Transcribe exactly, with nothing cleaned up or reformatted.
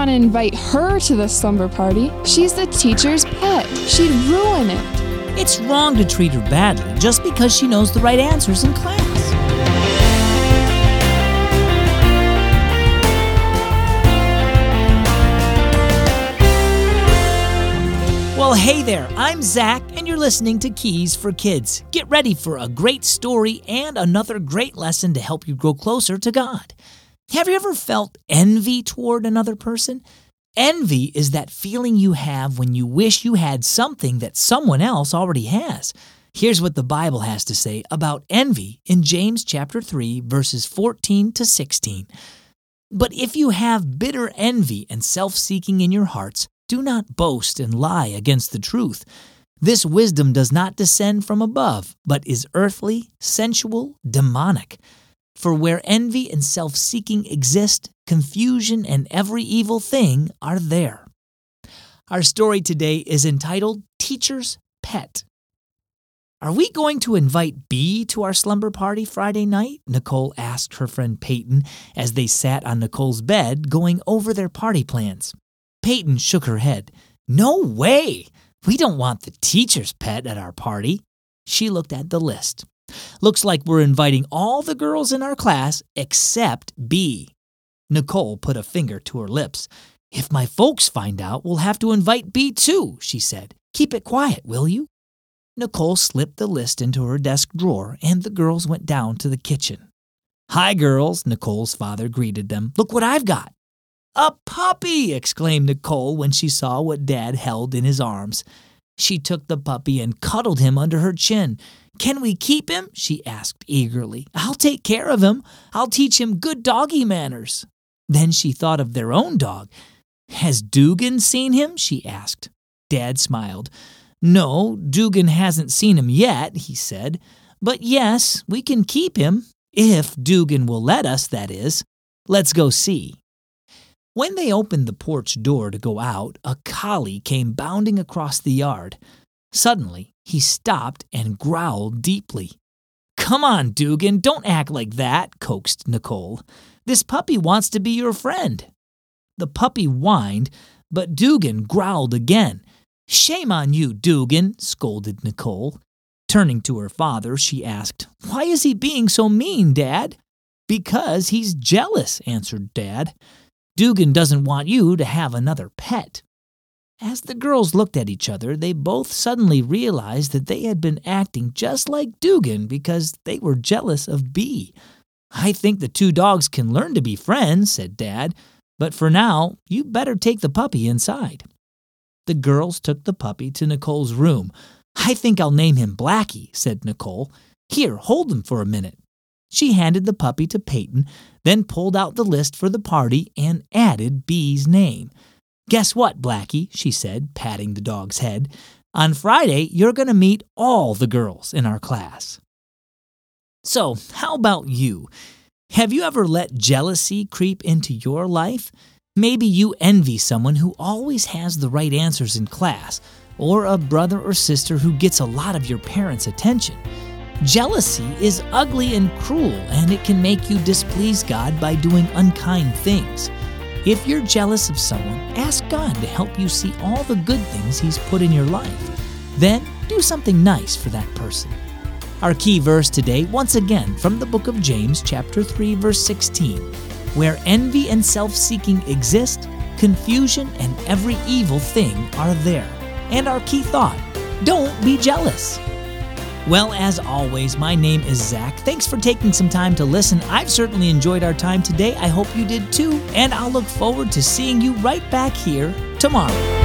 want to invite her to the slumber party. She's the teacher's pet. She'd ruin it. It's wrong to treat her badly just because she knows the right answers in class. Well, hey there, I'm Zach, and you're listening to Keys for Kids. Get ready for a great story and another great lesson to help you grow closer to God. Have you ever felt envy toward another person? Envy is that feeling you have when you wish you had something that someone else already has. Here's what the Bible has to say about envy in James chapter three, verses fourteen to sixteen. But if you have bitter envy and self-seeking in your hearts, do not boast and lie against the truth. This wisdom does not descend from above, but is earthly, sensual, demonic. For where envy and self-seeking exist, confusion and every evil thing are there. Our story today is entitled Teacher's Pet. Are we going to invite Bee to our slumber party Friday night? Nicole asked her friend Peyton as they sat on Nicole's bed going over their party plans. Peyton shook her head. No way! We don't want the teacher's pet at our party. She looked at the list. Looks like we're inviting all the girls in our class except Bee. Nicole put a finger to her lips. If my folks find out, we'll have to invite Bee too, she said. Keep it quiet, will you? Nicole slipped the list into her desk drawer, and the girls went down to the kitchen. Hi, girls, Nicole's father greeted them. Look what I've got. A puppy! Exclaimed Nicole when she saw what Dad held in his arms. She took the puppy and cuddled him under her chin. Can we keep him? She asked eagerly. I'll take care of him. I'll teach him good doggy manners. Then she thought of their own dog. Has Dugan seen him? She asked. Dad smiled. No, Dugan hasn't seen him yet, he said. But yes, we can keep him. If Dugan will let us, that is. Let's go see. When they opened the porch door to go out, a collie came bounding across the yard. Suddenly, he stopped and growled deeply. Come on, Dugan, don't act like that, coaxed Nicole. This puppy wants to be your friend. The puppy whined, but Dugan growled again. Shame on you, Dugan, scolded Nicole. Turning to her father, she asked, Why is he being so mean, Dad? Because he's jealous, answered Dad. Dugan doesn't want you to have another pet. As the girls looked at each other, they both suddenly realized that they had been acting just like Dugan because they were jealous of Bee. I think the two dogs can learn to be friends, said Dad, but for now, you better take the puppy inside. The girls took the puppy to Nicole's room. I think I'll name him Blackie, said Nicole. Here, hold him for a minute. She handed the puppy to Peyton, then pulled out the list for the party and added Bee's name. Guess what, Blackie, she said, patting the dog's head. On Friday, you're going to meet all the girls in our class. So, how about you? Have you ever let jealousy creep into your life? Maybe you envy someone who always has the right answers in class, or a brother or sister who gets a lot of your parents' attention. Jealousy is ugly and cruel, and it can make you displease God by doing unkind things. If you're jealous of someone, ask God to help you see all the good things He's put in your life. Then, do something nice for that person. Our key verse today, once again, from the book of James, chapter three, verse sixteen. Where envy and self-seeking exist, confusion and every evil thing are there. And our key thought, don't be jealous. Well, as always, my name is Zach. Thanks for taking some time to listen. I've certainly enjoyed our time today. I hope you did too. And I'll look forward to seeing you right back here tomorrow.